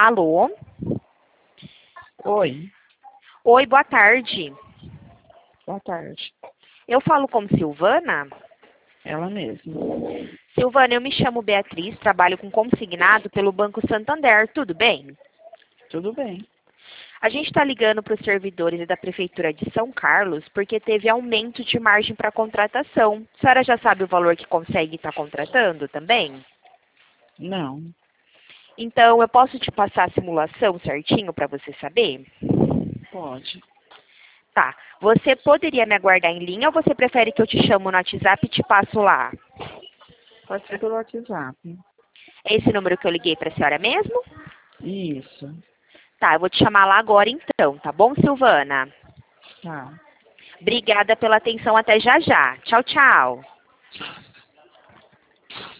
Alô? Oi, Oi, boa tarde. boa tarde. Eu falo com Silvana? Ela mesma. Silvana, eu me chamo Beatriz, trabalho com consignado pelo Banco Santander, tudo bem? Tudo bem. A gente está ligando para os servidores da Prefeitura de São Carlos porque teve aumento de margem para contratação. A senhora já sabe o valor que consegue estar contratando também? Não, Então, eu posso te passar a simulação certinho para você saber? pode. Tá. Você poderia me aguardar em linha ou você prefere que eu te chamo no WhatsApp e te passo lá? Pode ser pelo WhatsApp. É esse número que eu liguei para a senhora mesmo? Isso. Tá, eu vou te chamar lá agora então, tá bom, Silvana? Tá. Obrigada pela atenção, até já já. Tchau, tchau.